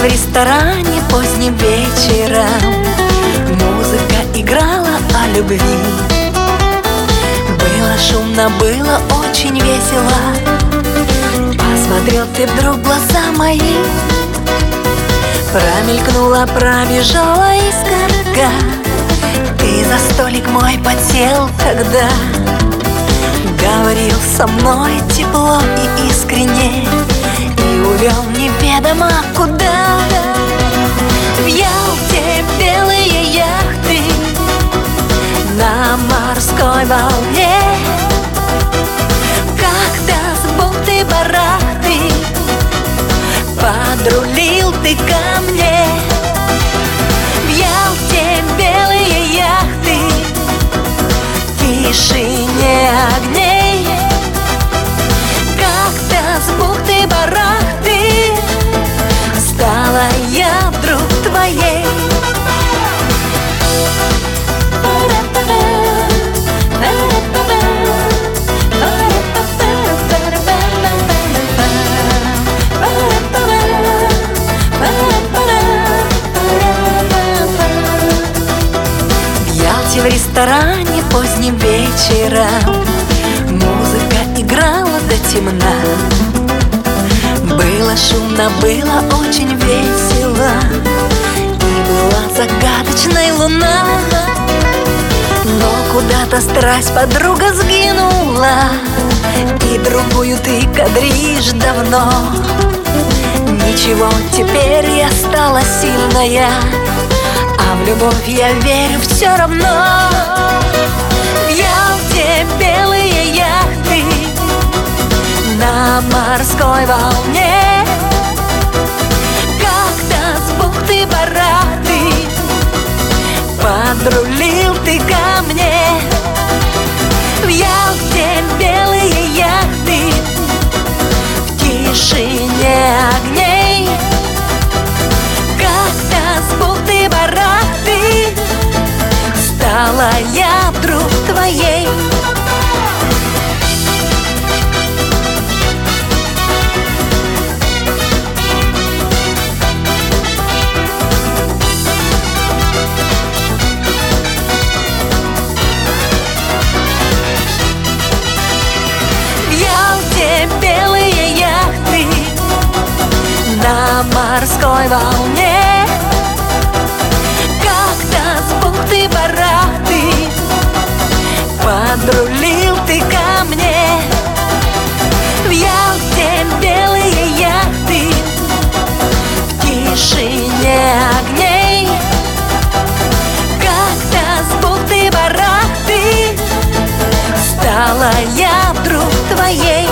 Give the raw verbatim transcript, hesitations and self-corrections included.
в ресторане поздним вечером, музыка играла о любви. Было шумно, было очень весело. Посмотрел ты вдруг в глаза мои, промелькнула, пробежала искорка. Ты за столик мой подсел тогда, говорил со мной тепло и искренне, и увел неведомо куда. В Ялте белые яхты на морской волне, как-то с бухты-барахты подрулил ты ко мне. В Ялте белые яхты, в тишине огней, как-то с бухты-барахты стала я вдруг твоей. В ресторане поздним вечером музыка играла до темна. Было шумно, было очень весело, и была загадочная луна. Но куда-то страсть подруга сгинула, и другую ты кадришь давно. Ничего, теперь я стала сильная, а в любовь я верю все равно. В Ялте белые яхты на морской волне, как-то с бухты-барахты подрулил ты ко мне. В Ялте белые яхты, в тишине огней, как-то с бухты-барахты стала я вдруг твоей. В Ялте белые яхты на морской волне, как-то с бухты-барахты подрулил ты ко мне. В Ялте белые яхты, в тишине огней, как-то с бухты-барахты стала я вдруг твоей.